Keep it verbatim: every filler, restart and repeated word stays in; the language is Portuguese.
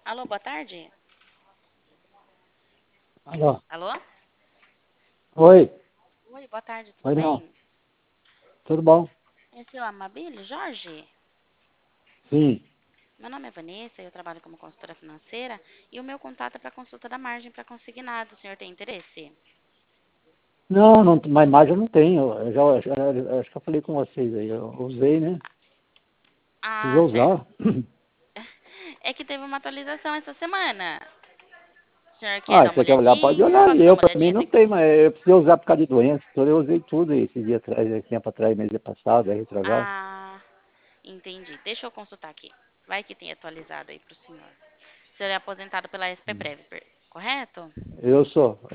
Alô, boa tarde. Alô? Alô? Oi, Oi, boa tarde, tudo oi não, bem? tudo bom? Esse é o Amabile Jorge? Sim. Meu nome é Vanessa, eu trabalho como consultora financeira e o meu contato é para consulta da margem para consignado. O senhor tem interesse? Não, não, mas imagem eu não tenho. Eu já, já- acho que eu falei com vocês aí. Eu usei, né? Ah, Precisou certo. usar. É que teve uma atualização essa semana. O senhor quer Ah, dar se uma você quer olhar, pode olhadinha? olhar. Posso dar Eu, uma pra mim, olhadinha? não Tem- tem, mas eu precisei usar por causa de doença. Então eu usei tudo esse dia atrás, esse tempo atrás, mês passado, aí retrasado. Ah, entendi. Deixa eu consultar aqui. Vai que tem atualizado aí para o senhor. O senhor é aposentado pela S P Prev, per- correto? Eu sou.